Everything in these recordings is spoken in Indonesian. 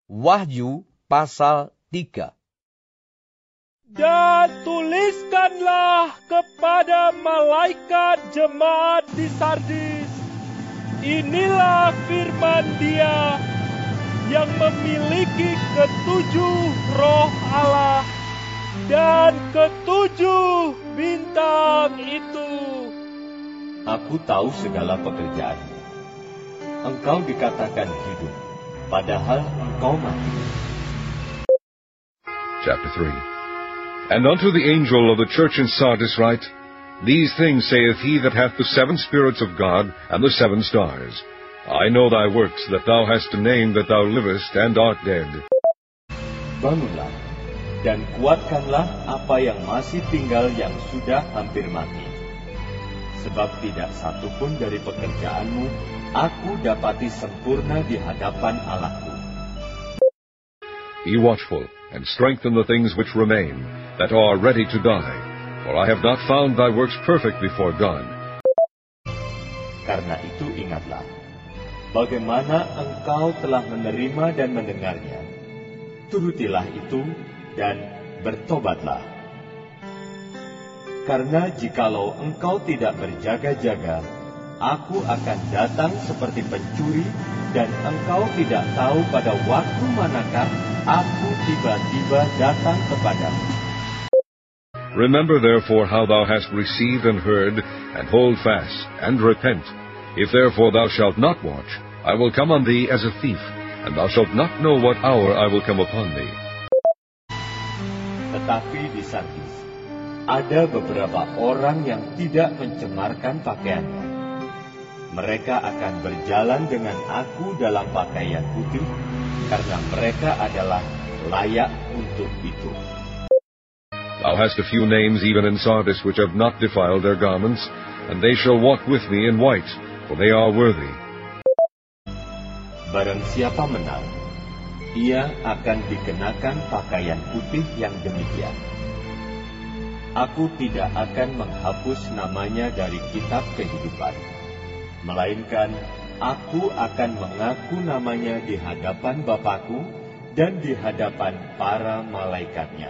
Wahyu pasal 3. Dan tuliskanlah kepada malaikat jemaat di Sardis, inilah firman Dia yang memiliki ketujuh roh Allah dan ketujuh bintang itu. Aku tahu segala pekerjaanmu. Engkau dikatakan hidup, padahal engkau mati. Chapter 3. And unto the angel of the church in Sardis write, These things saith he that hath the 7 spirits of God and the 7 stars. I know thy works, that thou hast a name, that thou livest and art dead. Bangunlah, dan kuatkanlah apa yang masih tinggal yang sudah hampir mati. Sebab tidak satu pun dari pekerjaanmu aku dapati sempurna di hadapan Allahku. Be watchful, and strengthen the things which remain, that are ready to die. For I have not found thy works perfect before God. Karena itu ingatlah, bagaimana engkau telah menerima dan mendengarnya. Turutilah itu, dan bertobatlah. Karena jikalau engkau tidak berjaga-jaga, aku akan datang seperti pencuri, dan engkau tidak tahu pada waktu manakah aku tiba-tiba datang kepadamu. Remember therefore how thou hast received and heard, and hold fast, and repent. If therefore thou shalt not watch, I will come on thee as a thief, and thou shalt not know what hour I will come upon thee. Tetapi di Sardis ada beberapa orang yang tidak mencemarkan pakaiannya. Mereka akan berjalan dengan aku dalam pakaian putih, karena mereka adalah layak untuk itu. Thou hast a few names even in Sardis which have not defiled their garments, and they shall walk with me in white, for they are worthy. Barang siapa menang, ia akan dikenakan pakaian putih yang demikian. Aku tidak akan menghapus namanya dari kitab kehidupan, melainkan aku akan mengaku namanya di hadapan Bapa-Ku dan di hadapan para malaikatnya.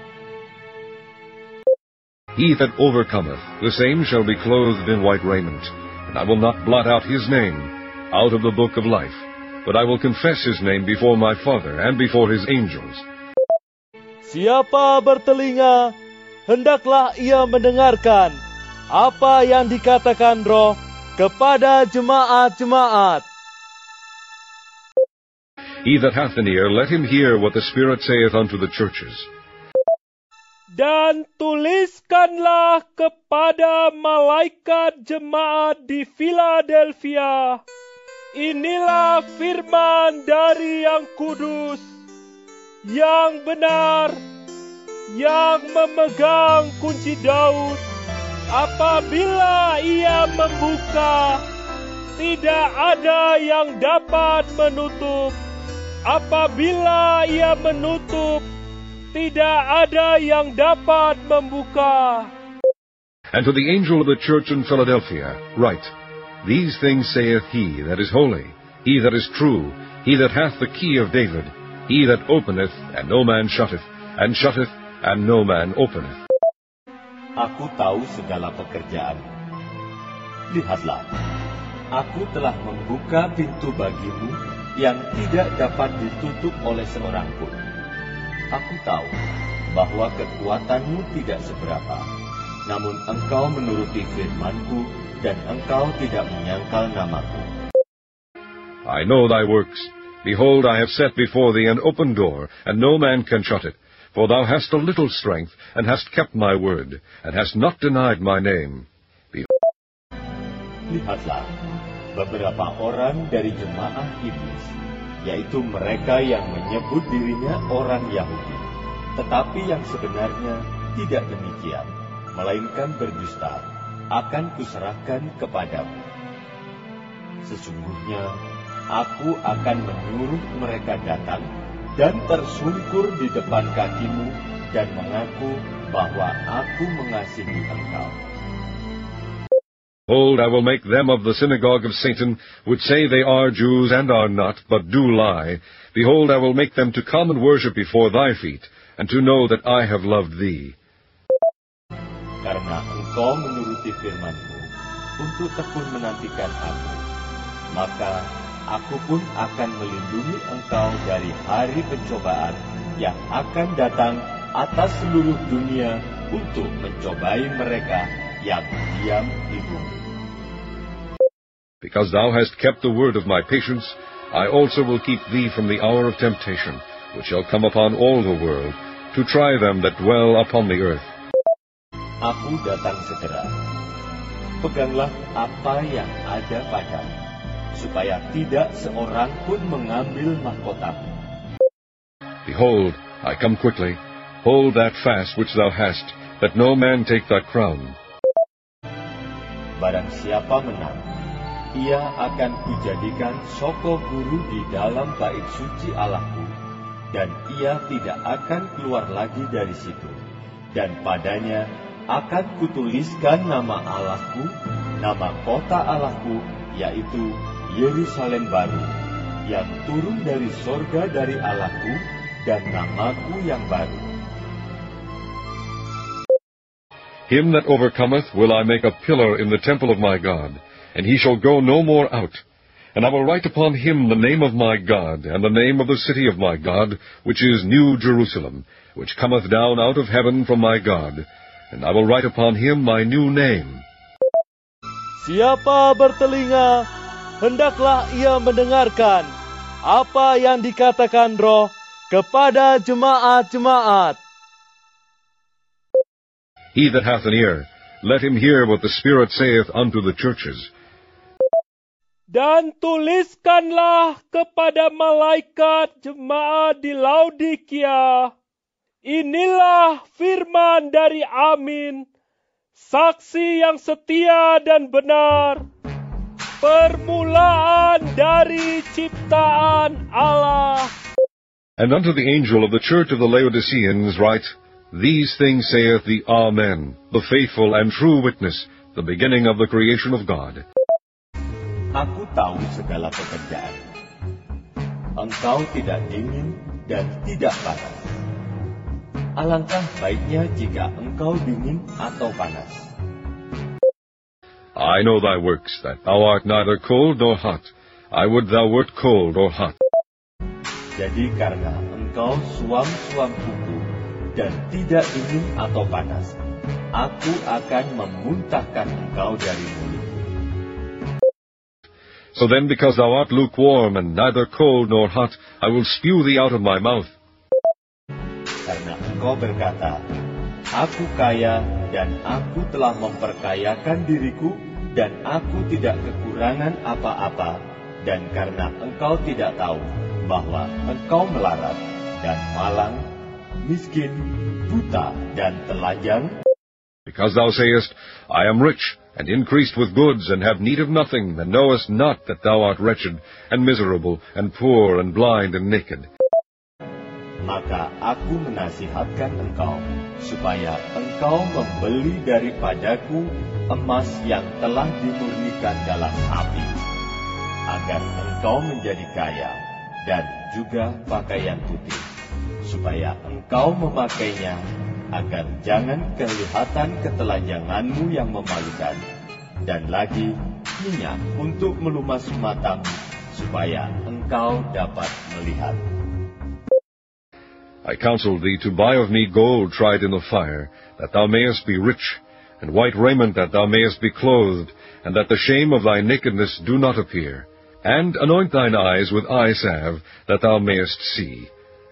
He that overcometh, the same shall be clothed in white raiment, and I will not blot out his name out of the book of life, but I will confess his name before my Father and before his angels. Siapa bertelinga, hendaklah ia mendengarkan apa yang dikatakan Roh kepada jemaat-jemaat. He that hath an ear, let him hear what the Spirit saith unto the churches. Dan tuliskanlah kepada malaikat jemaat di Philadelphia, inilah firman dari yang kudus, yang benar, yang memegang kunci Daud. Apabila ia membuka, tidak ada yang dapat menutup. Apabila ia menutup, tidak ada yang dapat membuka. And to the angel of the church in Philadelphia write, These things saith he that is holy, he that is true, he that hath the key of David, he that openeth, and no man shutteth, and shutteth, and no man openeth. Aku tahu segala pekerjaanmu. Lihatlah, aku telah membuka pintu bagimu yang tidak dapat ditutup oleh seorang pun. Aku tahu bahwa kekuatanmu tidak seberapa, namun engkau menuruti firman-Ku, dan engkau tidak menyangkal namaku. I know thy works. Behold, I have set before thee an open door, and no man can shut it. For thou hast a little strength, and hast kept my word, and hast not denied my name. Lihatlah, beberapa orang dari jemaah iblis, yaitu mereka yang menyebut dirinya orang Yahudi, tetapi yang sebenarnya tidak demikian, melainkan berdusta, akan kuserahkan kepadamu. Sesungguhnya, aku akan menyuruh mereka datang dan tersungkur di depan kakimu dan mengaku bahwa aku mengasihi engkau. Behold, I will make them of the synagogue of Satan, which say they are Jews and are not, but do lie. Behold, I will make them to come and worship before thy feet, and to know that I have loved thee. Karena engkau menuruti firman-Ku, untuk tekun menantikan Aku, maka Aku pun akan melindungi engkau dari hari pencobaan yang akan datang atas seluruh dunia untuk mencobai mereka yang diam di bumi. Because thou hast kept the word of my patience, I also will keep thee from the hour of temptation, which shall come upon all the world, to try them that dwell upon the earth. Aku datang segera. Peganglah apa yang ada padamu, supaya tidak seorang pun mengambil mahkotamu. Behold, I come quickly. Hold that fast which thou hast, that no man take thy crown. Barang siapa menang, ia akan kujadikan soko guru di dalam bait suci Allahku, dan ia tidak akan keluar lagi dari situ. Dan padanya akan kutuliskan nama Allahku, nama kota Allahku, yaitu Yerusalem baru, yang turun dari sorga dari Allahku, dan namaku yang baru. Him that overcometh will I make a pillar in the temple of my God, and he shall go no more out. And I will write upon him the name of my God, and the name of the city of my God, which is New Jerusalem, which cometh down out of heaven from my God. And I will write upon him my new name. Siapa bertelinga, hendaklah ia mendengarkan apa yang dikatakan Roh kepada jemaat-jemaat. He that hath an ear, let him hear what the Spirit saith unto the churches. Dan tuliskanlah kepada malaikat jemaat di Laodikia, inilah firman dari Amin, saksi yang setia dan benar, permulaan dari ciptaan Allah. And unto the angel of the church of the Laodiceans write, These things saith the Amen, the faithful and true witness, the beginning of the creation of God. Aku tahu segala pekerjaan. Engkau tidak dingin dan tidak panas. Alangkah baiknya jika engkau dingin atau panas. I know thy works, that thou art neither cold nor hot. I would thou wert cold or hot. Jadi karena engkau suam-suam kuku, dan tidak dingin atau panas, aku akan memuntahkan engkau dari mulutku. So then, because thou art lukewarm, and neither cold nor hot, I will spew thee out of my mouth. Karena engkau berkata, Aku kaya, dan aku telah memperkayakan diriku, dan aku tidak kekurangan apa-apa, dan karena engkau tidak tahu bahwa engkau melarat, dan malang, miskin, buta, dan telanjang. Because thou sayest, I am rich, and increased with goods, and have need of nothing, and knowest not that thou art wretched, and miserable, and poor, and blind, and naked. Maka aku menasihatkan engkau, supaya engkau membeli daripadaku emas yang telah dimurnikan dalam api, agar engkau menjadi kaya, dan juga pakaian putih, supaya engkau memakainya, agar jangan kelihatan ketelanjanganmu yang memalukan, dan lagi minyak untuk melumas matamu, supaya engkau dapat melihat. I counsel thee to buy of me gold tried in the fire, that thou mayest be rich, and white raiment that thou mayest be clothed, and that the shame of thy nakedness do not appear, and anoint thine eyes with eye salve, that thou mayest see.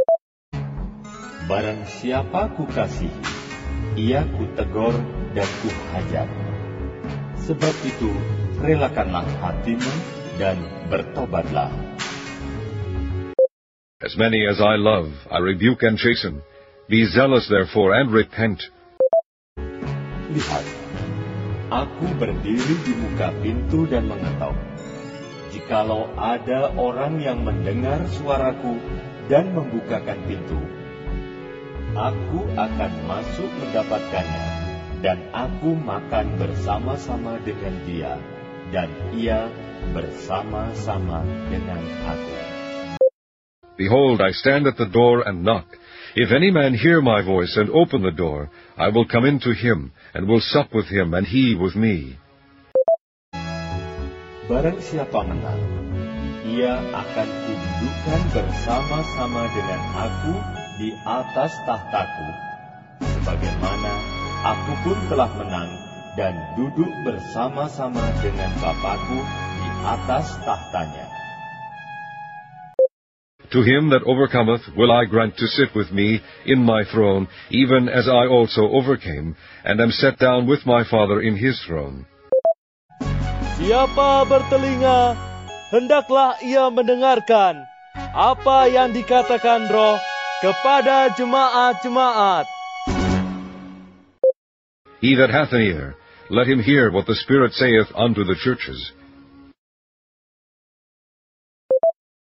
Barang siapa kukasihi, ia kutegur dan kuhajar. Sebab itu, relakanlah hatimu dan bertobatlah. As many as I love, I rebuke and chasten. Be zealous therefore, and repent. Lihat, aku berdiri di muka pintu dan mengetok. Jikalau ada orang yang mendengar suaraku dan membukakan pintu, aku akan masuk mendapatkannya, dan aku makan bersama-sama dengan dia, dan ia bersama-sama dengan aku. Behold, I stand at the door and knock. If any man hear my voice and open the door, I will come in to him, and will sup with him, and he with me. Barang siapa menang, ia akan kududukkan bersama-sama dengan aku di atas tahtaku, sebagaimana aku pun telah menang dan duduk bersama-sama dengan Bapa-Ku di atas tahtanya. To him that overcometh will I grant to sit with me in my throne, even as I also overcame, and am set down with my Father in his throne. Siapa bertelinga, hendaklah ia mendengarkan apa yang dikatakan Roh kepada jemaat-jemaat. He that hath an ear, let him hear what the Spirit saith unto the churches.